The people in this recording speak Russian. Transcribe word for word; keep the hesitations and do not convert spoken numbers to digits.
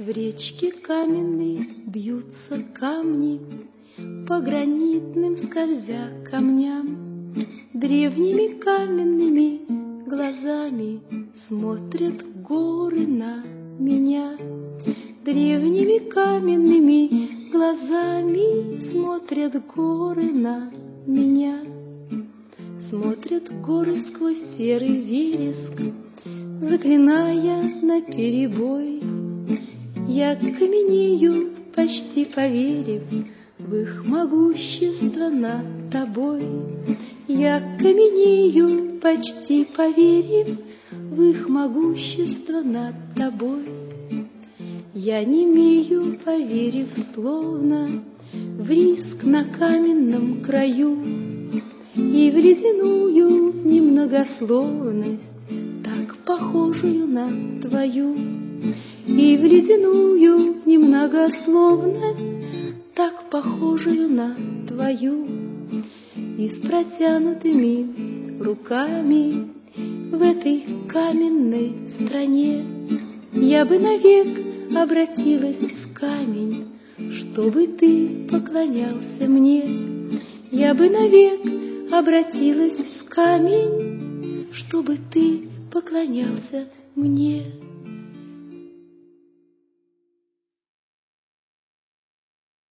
в речке каменной бьются камни, по гранитным скользя камням. Древними каменными глазами смотрят горы на меня. Древними каменными глазами смотрят горы на меня. Смотрят горы сквозь серый вереск, заклиная наперебой. Я каменею, почти поверив в их могущество над тобой. Я каменею, почти поверив в их могущество над тобой. Я немею, поверив словно в риск на каменном краю и в ледяную немногословность, так похожую на твою, и в ледяную немногословность, так похожую на твою. И с протянутыми руками в этой каменной стране я бы навек обратилась в камень, чтобы ты поклонялся мне. Я бы навек обратилась в камень, чтобы ты поклонялся мне.